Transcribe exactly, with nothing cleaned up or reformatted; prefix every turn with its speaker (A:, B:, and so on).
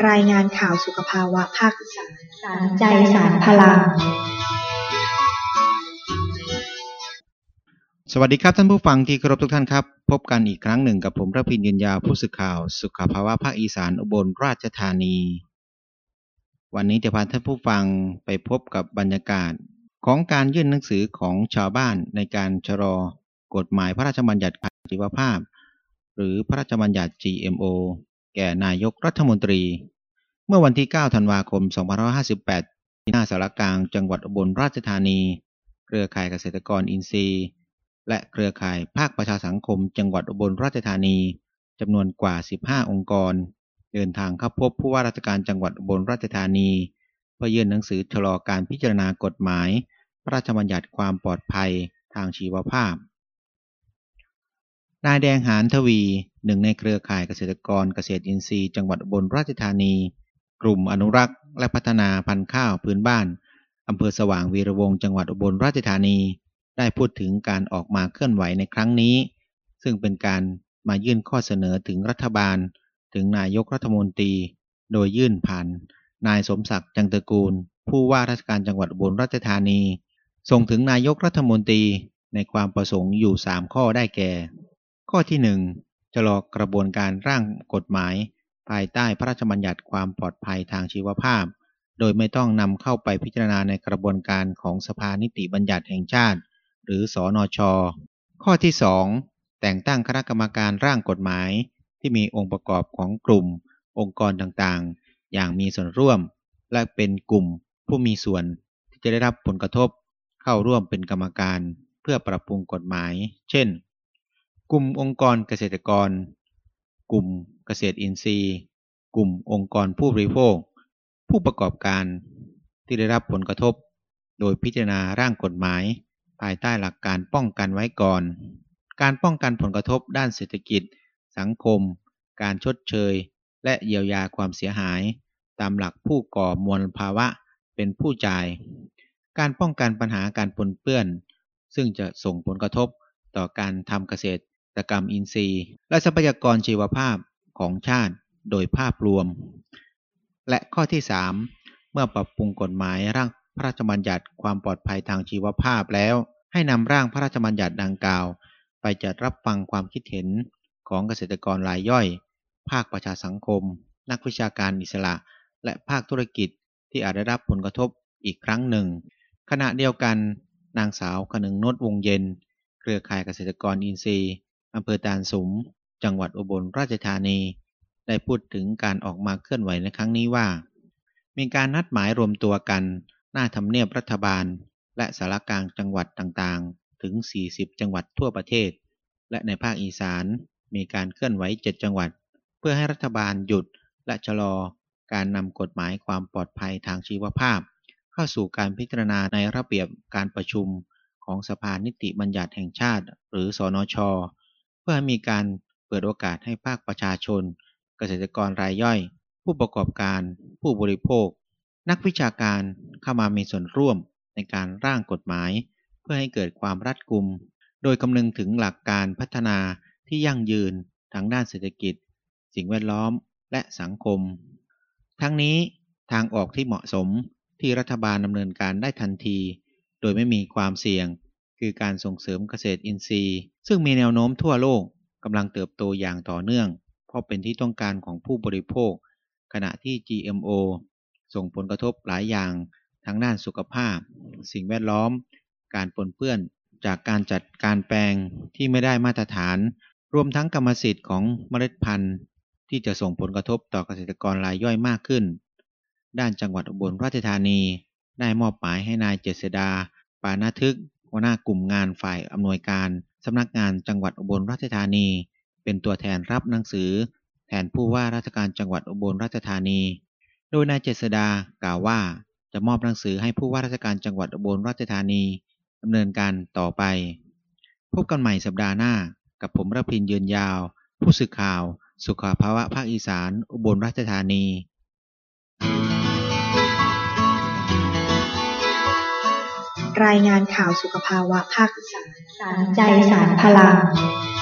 A: รายงานข่าวสุขภาวะภาคอีสานสารใจสารพลัง
B: สวัสดีครับท่านผู้ฟังที่เคารพทุกท่านครับพบกันอีกครั้งหนึ่งกับผมระพินยืนยาวผู้สื่อข่าวสุขภาวะภาคอีสานอุบลราชธานีวันนี้จะพาท่านผู้ฟังไปพบกับบรรยากาศของการยื่นหนังสือของชาวบ้านในการชะลอกฎหมายพระราชบัญญัติชีวภาพหรือพระราชบัญญัติ จี เอ็ม โอ แก่นายกรัฐมนตรีเมื่อวันที่เก้าธันวาคมสองพันห้าร้อยห้าสิบแปดที่หน้าสารกลางจังหวัดอุบลราชธานีเครือข่ายเกษตรกรอินทรีย์และเครือข่ายภาคประชาสังคมจังหวัดอุบลราชธานีจำนวนกว่าสิบห้าองค์กรเดินทางเข้าพบผู้ว่าราชการจังหวัดอุบลราชธานีเพื่อยื่นหนังสือชะลอการพิจารณากฎหมายพระราชบัญญัติความปลอดภัยทางชีวภาพนายแดงหานทวีหนึ่งในเครือข่ายเกษตรกรเกษตรอินทรีย์จังหวัดอุบลราชธานีกลุ่มอนุรักษ์และพัฒนาพันธุ์ข้าวพื้นบ้านอำเภอสว่างวีระวงศ์จังหวัดอุบลราชธานีได้พูดถึงการออกมาเคลื่อนไหวในครั้งนี้ซึ่งเป็นการมายื่นข้อเสนอถึงรัฐบาลถึงนายกรัฐมนตรีโดยยื่นผ่านนายสมศักดิ์จังตระกูลผู้ว่าราชการจังหวัดอุบลราชธานีส่งถึงนายกรัฐมนตรีในความประสงค์อยู่สามข้อได้แก่ข้อที่หนึ่งชะลอกระบวนการร่างกฎหมายภายใต้พระราชบัญญัติความปลอดภัยทางชีวภาพโดยไม่ต้องนำเข้าไปพิจารณาในกระบวนการของสภานิติบัญญัติแห่งชาติหรือสนช.ข้อที่สองแต่งตั้งคณะกรรมการร่างกฎหมายที่มีองค์ประกอบของกลุ่มองค์กรต่างๆอย่างมีส่วนร่วมและเป็นกลุ่มผู้มีส่วนที่จะได้รับผลกระทบเข้าร่วมเป็นกรรมการเพื่อปรับปรุงกฎหมายเช่นกลุ่มองค์กรเกษตรกรกลุ่มเกษตรอินทรีย์กลุ่มองค์กรผู้บริโภคผู้ประกอบการที่ได้รับผลกระทบโดยพิจารณาร่างกฎหมายภายใต้หลักการป้องกันไว้ก่อนการป้องกันผลกระทบด้านเศรษฐกิจสังคมการชดเชยและเยียวยาความเสียหายตามหลักผู้ก่อมลภาวะเป็นผู้จ่ายการป้องกันปัญหาการปนเปื้อนซึ่งจะส่งผลกระทบต่อการทำเกษตรกรรมอินทรีย์และทรัพยากรชีวภาพของชาติโดยภาพรวมและข้อที่สามเมื่อปรับปรุงกฎหมายร่างพระราชบัญญัติความปลอดภัยทางชีวภาพแล้วให้นำร่างพระราชบัญญัติดังกล่าวไปจัดรับฟังความคิดเห็นของเกษตรกรรายย่อยภาคประชาสังคมนักวิชาการอิสระและภาคธุรกิจที่อาจได้รับผลกระทบอีกครั้งหนึ่งขณะเดียวกันนางสาวกนึงนดวงเย็นเครือข่ายเกษตรกรอินทรีย์อำเภอตาลสุมจังหวัดอุบลราชธานีได้พูดถึงการออกมาเคลื่อนไหวในครั้งนี้ว่ามีการนัดหมายรวมตัวกันหน้าทำเนียบรัฐบาลและสารกลางจังหวัดต่างๆถึงสี่สิบจังหวัดทั่วประเทศและในภาคอีสานมีการเคลื่อนไหวเจ็ดจังหวัดเพื่อให้รัฐบาลหยุดและชะลอการนำกฎหมายความปลอดภัยทางชีวภาพเข้าสู่การพิจารณาในระเบียบการประชุมของสภานิติบัญญัติแห่งชาติหรือสนช.เพื่อให้มีการเปิดโอกาสให้ภาคประชาชนเกษตรกรรายย่อยผู้ประกอบการผู้บริโภคนักวิชาการเข้ามามีส่วนร่วมในการร่างกฎหมายเพื่อให้เกิดความรัดกุมโดยคำนึงถึงหลักการพัฒนาที่ยั่งยืนทางด้านเศรษฐกิจสิ่งแวดล้อมและสังคมทั้งนี้ทางออกที่เหมาะสมที่รัฐบาลดำเนินการได้ทันทีโดยไม่มีความเสี่ยงคือการส่งเสริมเกษตรอินทรีย์ซึ่งมีแนวโน้มทั่วโลกกำลังเติบโตอย่างต่อเนื่องเพราะเป็นที่ต้องการของผู้บริโภคขณะที่ จี เอ็ม โอ ส่งผลกระทบหลายอย่างทั้งด้านสุขภาพสิ่งแวดล้อมการปนเปื้อนจากการจัดการแปลงที่ไม่ได้มาตรฐานรวมทั้งกรรมสิทธิ์ของเมล็ดพันธุ์ที่จะส่งผลกระทบต่อเกษตรกรรายย่อยมากขึ้นด้านจังหวัดอุบลราชธานีได้มอบหมายให้นายเจษฎาปานทึกหัวหน้ากลุ่มงานฝ่ายอำนวยการสำนักงานจังหวัดอุบลราชธานีเป็นตัวแทนรับหนังสือแทนผู้ว่าราชการจังหวัดอุบลราชธานีโดยนายเจษฎากล่าวว่าจะมอบหนังสือให้ผู้ว่าราชการจังหวัดอุบลราชธานีดำเนินการต่อไปพบกันใหม่สัปดาห์หน้ากับผมระพินยืนยาวผู้สื่อข่าวสุขภาวะภาคอีสานอุบลราชธานี
A: รายงานข่าวสุขภาวะภาคอีสานสารใจสารพลัง